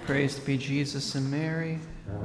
Praise be Jesus and Mary.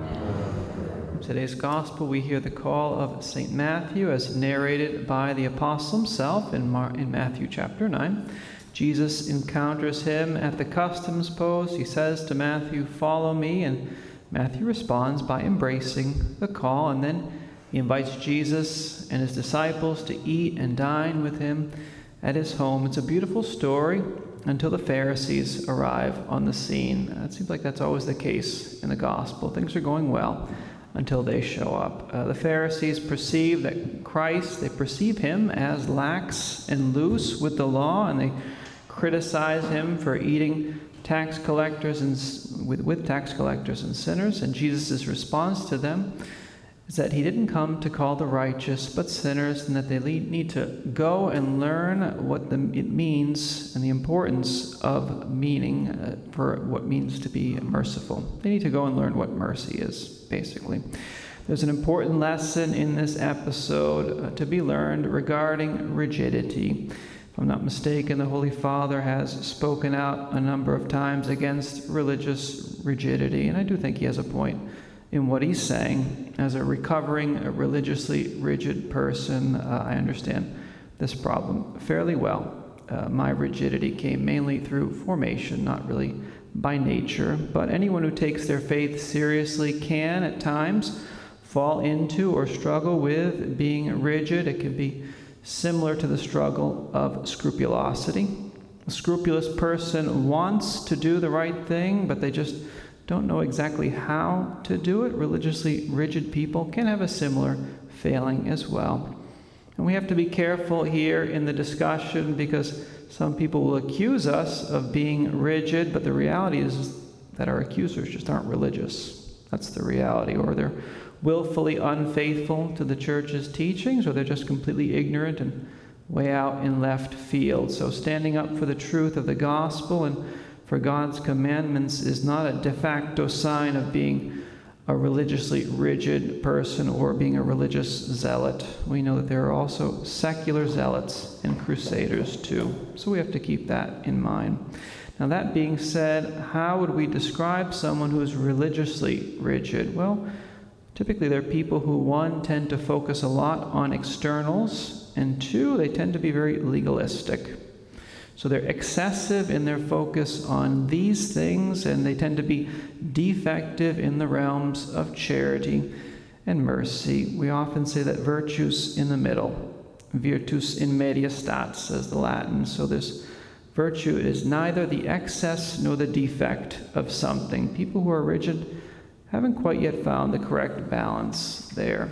In today's gospel, we hear the call of St. Matthew as narrated by the apostle himself in Matthew chapter 9. Jesus encounters him at the customs post. He says to Matthew, "Follow me," and Matthew responds by embracing the call, and then he invites Jesus and his disciples to eat and dine with him at his home. It's a beautiful story until the Pharisees arrive on the scene. It seems like that's always the case in the gospel. Things are going well until they show up. The Pharisees perceive that Christ, they perceive him as lax and loose with the law, and they criticize him for eating tax collectors and with tax collectors and sinners. And Jesus' response to them is that he didn't come to call the righteous but sinners, and that they need to go and learn what it means and the importance of meaning for what means to be merciful. They need to go and learn what mercy is, basically. There's an important lesson in this episode to be learned regarding rigidity. If I'm not mistaken, the Holy Father has spoken out a number of times against religious rigidity, and I do think he has a point in what he's saying. As a religiously rigid person, I understand this problem fairly well. My rigidity came mainly through formation, not really by nature, but anyone who takes their faith seriously can, at times, fall into or struggle with being rigid. It can be similar to the struggle of scrupulosity. A scrupulous person wants to do the right thing, but they just don't know exactly how to do it. Religiously rigid people can have a similar failing as well. And we have to be careful here in the discussion, because some people will accuse us of being rigid, but the reality is that our accusers just aren't religious. That's the reality. Or they're willfully unfaithful to the church's teachings, or they're just completely ignorant and way out in left field. So standing up for the truth of the gospel and for God's commandments is not a de facto sign of being a religiously rigid person or being a religious zealot. We know that there are also secular zealots and crusaders too. So we have to keep that in mind. Now, that being said, how would we describe someone who is religiously rigid? Well, typically they're people who, one, tend to focus a lot on externals, and two, they tend to be very legalistic. So they're excessive in their focus on these things, and they tend to be defective in the realms of charity and mercy. We often say that virtue's in the middle. Virtus in media stat, says the Latin. So this virtue is neither the excess nor the defect of something. People who are rigid haven't quite yet found the correct balance there.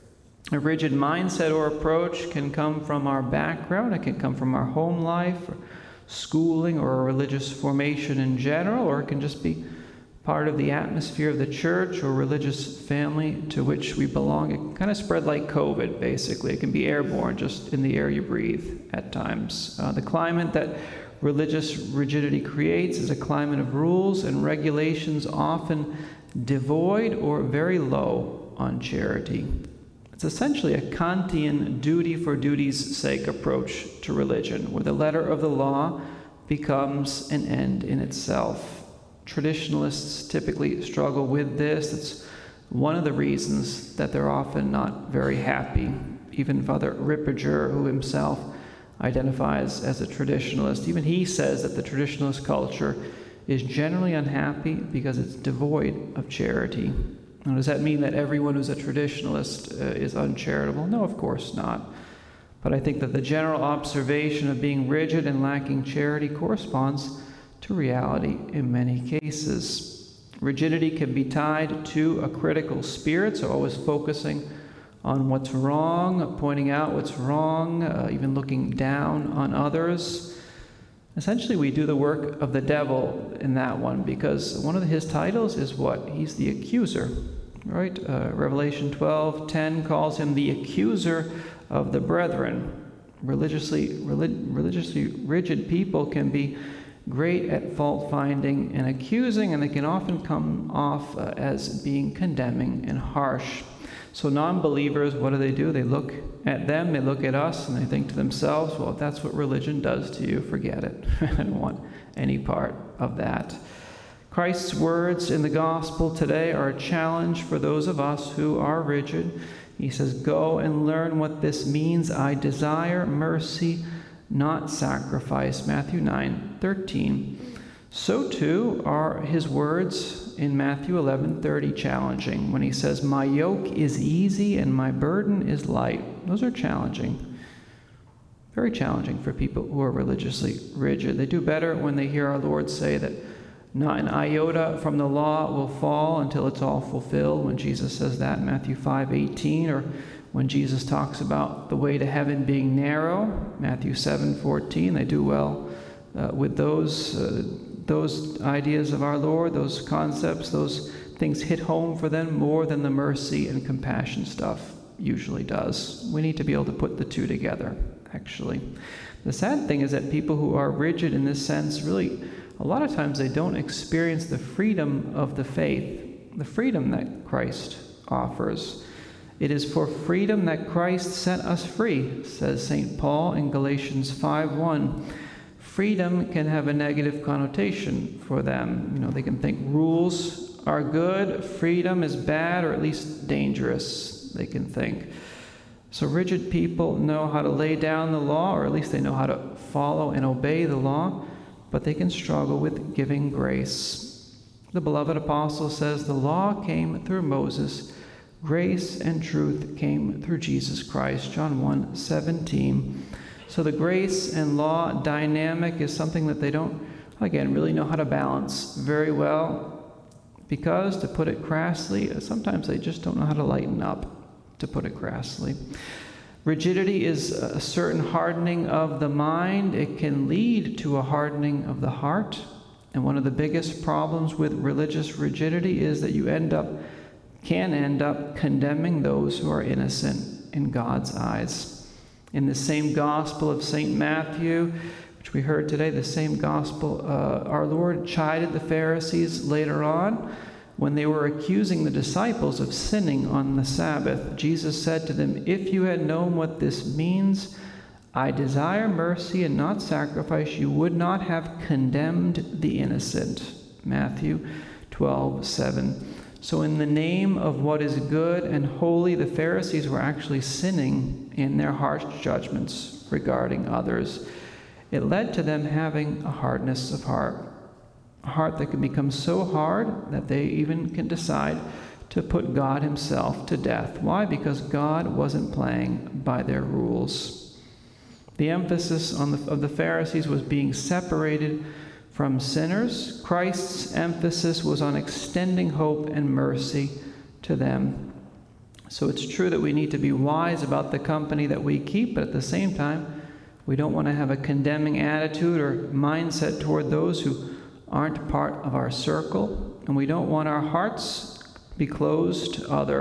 A rigid mindset or approach can come from our background. It can come from our home life, or schooling, or a religious formation in general, or it can just be part of the atmosphere of the church or religious family to which we belong. It can kind of spread like COVID, basically. It can be airborne, just in the air you breathe at times. The climate that religious rigidity creates is a climate of rules and regulations, often devoid or very low on charity. It's essentially a Kantian duty for duty's sake approach to religion, where the letter of the law becomes an end in itself. Traditionalists typically struggle with this. It's one of the reasons that they're often not very happy. Even Father Ripperger, who himself identifies as a traditionalist, even he says that the traditionalist culture is generally unhappy because it's devoid of charity. Now, does that mean that everyone who's a traditionalist is uncharitable? No, of course not. But I think that the general observation of being rigid and lacking charity corresponds to reality in many cases. Rigidity can be tied to a critical spirit, so always focusing on what's wrong, pointing out what's wrong, even looking down on others. Essentially, we do the work of the devil in that one, because one of his titles is what? He's the accuser, right? Revelation 12:10 calls him the accuser of the brethren. Religiously rigid people can be great at fault-finding and accusing, and they can often come off as being condemning and harsh. So non-believers, what do? They look at them, they look at us, and they think to themselves, well, if that's what religion does to you, forget it. I don't want any part of that. Christ's words in the gospel today are a challenge for those of us who are rigid. He says, "Go and learn what this means. I desire mercy, not sacrifice." Matthew 9:13. So too are his words in Matthew 11:30 challenging when he says, "My yoke is easy and my burden is light." Those are challenging. Very challenging for people who are religiously rigid. They do better when they hear our Lord say that not an iota from the law will fall until it's all fulfilled, when Jesus says that in Matthew 5:18, or when Jesus talks about the way to heaven being narrow, Matthew 7:14. They do well with those ideas of our Lord, those concepts, those things hit home for them more than the mercy and compassion stuff usually does. We need to be able to put the two together, actually. The sad thing is that people who are rigid in this sense, really, a lot of times they don't experience the freedom of the faith, the freedom that Christ offers. It is for freedom that Christ set us free, says St. Paul in Galatians 5:1. Freedom can have a negative connotation for them. They can think rules are good, freedom is bad, or at least dangerous, they can think. So rigid people know how to lay down the law, or at least they know how to follow and obey the law, but they can struggle with giving grace. The beloved apostle says the law came through Moses, grace and truth came through Jesus Christ, John 1:17. So the grace and law dynamic is something that they don't, again, really know how to balance very well, because, to put it crassly, sometimes they just don't know how to lighten up, to put it crassly. Rigidity is a certain hardening of the mind. It can lead to a hardening of the heart. And one of the biggest problems with religious rigidity is that you can end up condemning those who are innocent in God's eyes. In the same Gospel of St. Matthew, which we heard today, the same Gospel, our Lord chided the Pharisees later on when they were accusing the disciples of sinning on the Sabbath. Jesus said to them, "If you had known what this means, 'I desire mercy and not sacrifice,' you would not have condemned the innocent." Matthew 12:7. So in the name of what is good and holy, the Pharisees were actually sinning in their harsh judgments regarding others. It led to them having a hardness of heart, a heart that can become so hard that they even can decide to put God himself to death. Why? Because God wasn't playing by their rules. The emphasis of the Pharisees was being separated from sinners. Christ's emphasis was on extending hope and mercy to them. So it's true that we need to be wise about the company that we keep, but at the same time, we don't want to have a condemning attitude or mindset toward those who aren't part of our circle, and we don't want our hearts be closed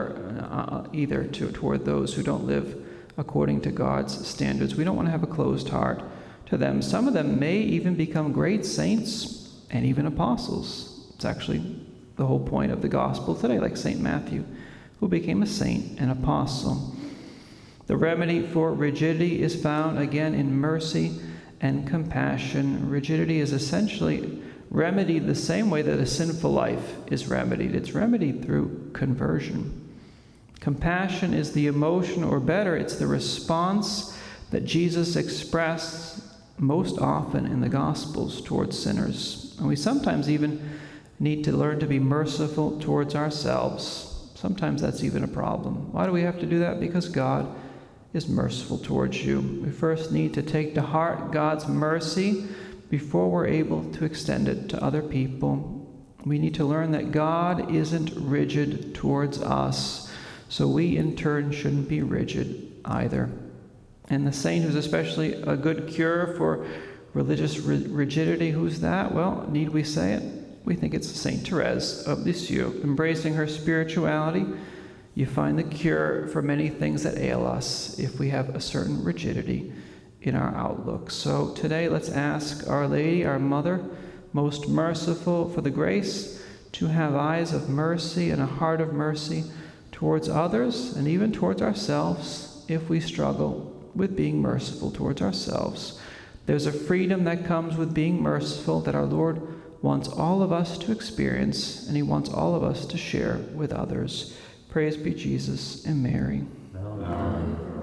either toward those who don't live according to God's standards. We don't want to have a closed heart to them. Some of them may even become great saints and even apostles. It's actually the whole point of the gospel today, like St. Matthew, who became a saint and apostle. The remedy for rigidity is found again in mercy and compassion. Rigidity is essentially remedied the same way that a sinful life is remedied. It's remedied through conversion. Compassion is the emotion, or better, it's the response that Jesus expressed most often in the Gospels towards sinners. And we sometimes even need to learn to be merciful towards ourselves. Sometimes that's even a problem. Why do we have to do that? Because God is merciful towards you. We first need to take to heart God's mercy before we're able to extend it to other people. We need to learn that God isn't rigid towards us, so we in turn shouldn't be rigid either. And the saint who's especially a good cure for religious rigidity, who's that? Well, need we say it? We think it's Saint Therese of Lisieux. Embracing her spirituality, you find the cure for many things that ail us if we have a certain rigidity in our outlook. So today, let's ask Our Lady, our Mother, most merciful, for the grace to have eyes of mercy and a heart of mercy towards others and even towards ourselves if we struggle with being merciful towards ourselves. There's a freedom that comes with being merciful that our Lord wants all of us to experience, and he wants all of us to share with others. Praise be Jesus and Mary. Amen.